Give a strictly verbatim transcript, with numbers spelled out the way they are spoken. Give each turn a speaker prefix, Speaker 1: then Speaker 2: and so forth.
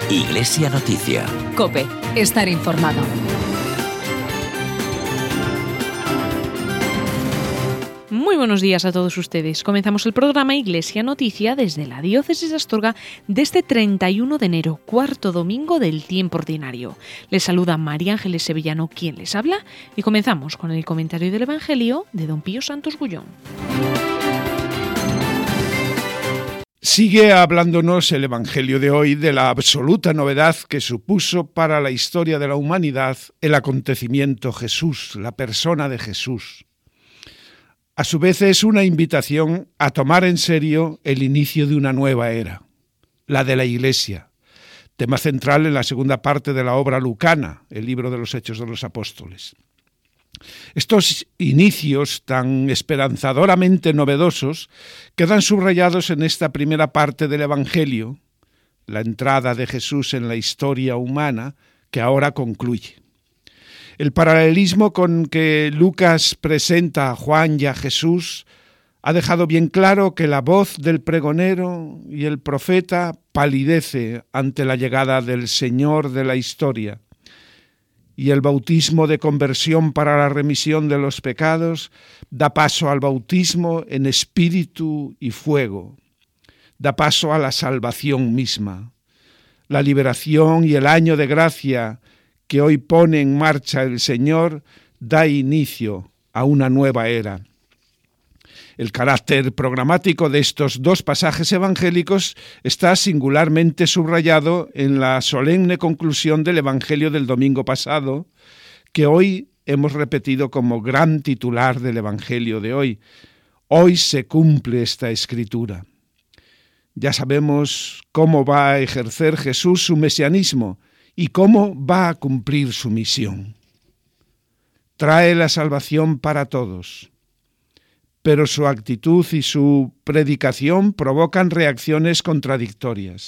Speaker 1: Iglesia Noticia.
Speaker 2: COPE. Estar informado.
Speaker 3: Muy buenos días a todos ustedes. Comenzamos el programa Iglesia Noticia desde la Diócesis de Astorga de este treinta y uno de enero, cuarto domingo del tiempo ordinario. Les saluda María Ángeles Sevillano, quien les habla, y comenzamos con el comentario del Evangelio de don Pío Santos Gullón.
Speaker 4: Sigue hablándonos el Evangelio de hoy de la absoluta novedad que supuso para la historia de la humanidad el acontecimiento Jesús, la persona de Jesús. A su vez es una invitación a tomar en serio el inicio de una nueva era, la de la Iglesia, tema central en la segunda parte de la obra lucana, el libro de los Hechos de los Apóstoles. Estos inicios tan esperanzadoramente novedosos quedan subrayados en esta primera parte del Evangelio, la entrada de Jesús en la historia humana, que ahora concluye. El paralelismo con que Lucas presenta a Juan y a Jesús ha dejado bien claro que la voz del pregonero y el profeta palidece ante la llegada del Señor de la historia, y el bautismo de conversión para la remisión de los pecados da paso al bautismo en espíritu y fuego, da paso a la salvación misma. La liberación y el año de gracia que hoy pone en marcha el Señor da inicio a una nueva era. El carácter programático de estos dos pasajes evangélicos está singularmente subrayado en la solemne conclusión del Evangelio del domingo pasado, que hoy hemos repetido como gran titular del Evangelio de hoy. Hoy se cumple esta escritura. Ya sabemos cómo va a ejercer Jesús su mesianismo y cómo va a cumplir su misión. Trae la salvación para todos, pero su actitud y su predicación provocan reacciones contradictorias.